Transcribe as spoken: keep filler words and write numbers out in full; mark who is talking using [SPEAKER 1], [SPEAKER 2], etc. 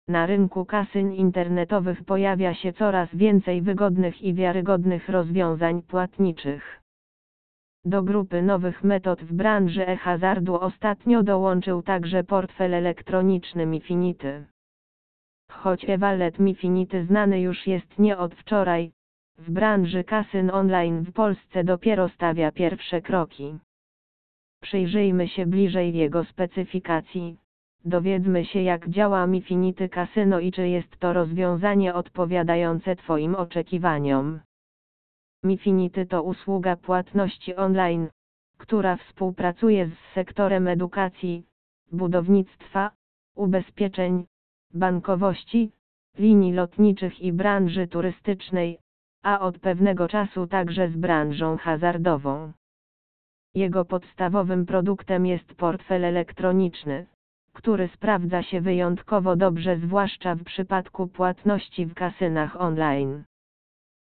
[SPEAKER 1] Na rynku kasyn internetowych pojawia się coraz więcej wygodnych i wiarygodnych rozwiązań płatniczych. Do grupy nowych metod w branży e-hazardu ostatnio dołączył także portfel elektroniczny Mifinity. Choć e-wallet Mifinity znany już jest nie od wczoraj, w branży kasyn online w Polsce dopiero stawia pierwsze kroki. Przyjrzyjmy się bliżej jego specyfikacji. Dowiedzmy się, jak działa Mifinity Casino i czy jest to rozwiązanie odpowiadające Twoim oczekiwaniom. Mifinity to usługa płatności online, która współpracuje z sektorem edukacji, budownictwa, ubezpieczeń, bankowości, linii lotniczych i branży turystycznej, a od pewnego czasu także z branżą hazardową. Jego podstawowym produktem jest portfel elektroniczny, który sprawdza się wyjątkowo dobrze zwłaszcza w przypadku płatności w kasynach online.